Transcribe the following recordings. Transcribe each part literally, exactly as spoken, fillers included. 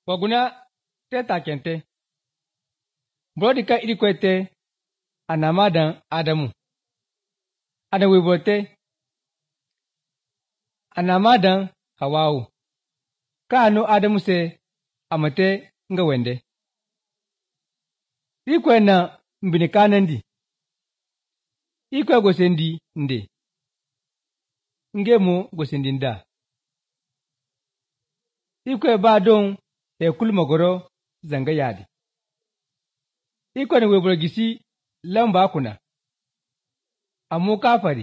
waguna te takente brodi ka iri kwete anamadan adamu ada webote anamadan hawawu kanu adamu se amate nga wende ikwe na mbini kanandi ikwe gosendi nde ngemu gosendi nda ikwe ba don e kulmogoro zanga yadi ikwe na webro gisi lamba kuna amu kafari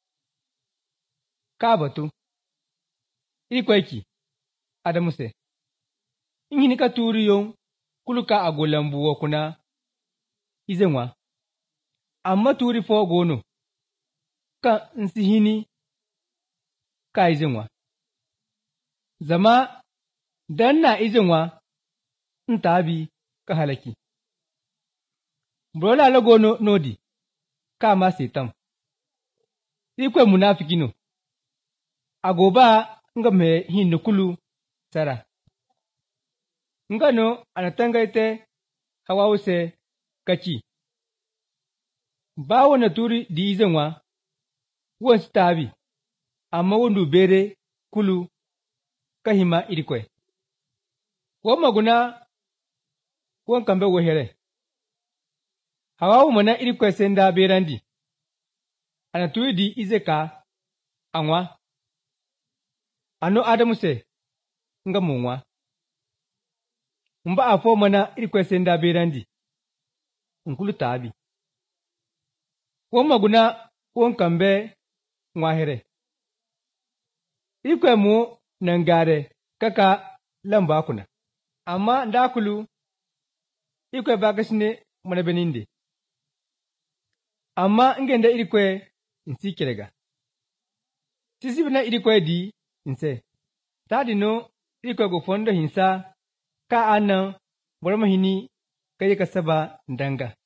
kabatu ikwe ki adamu se ingini ka turi yon kuluka agolambu wakuna izenwa amma turi fo gono ka nsihini ka izenwa zama dan na izenwa ntabi ka halaki brola la gono nodi ka ma setam ikwe munafikino agoba nga me hinukulu sara ngano anatangaite hawause kachi bawo na turi di izenwa won stabi amma wondu bere kulu kahima irikwe won maguna won kambe wohere hawawu mana irikwe senda berandi anaturi di izeka anwa ano adamu se nga munwa mba afo mana irikwe senda berandi nkulu tabi won maguna won kambe ngwahere ikwe mu nangare kaka lamba kuna amma ndakulu ikwe bagasine mana beninde amma ngenda irikwe nsikirega sisibina irikwe di nse tadi no irikwe go fondo hinsa ka anan borma hini kaye kasaba ndanga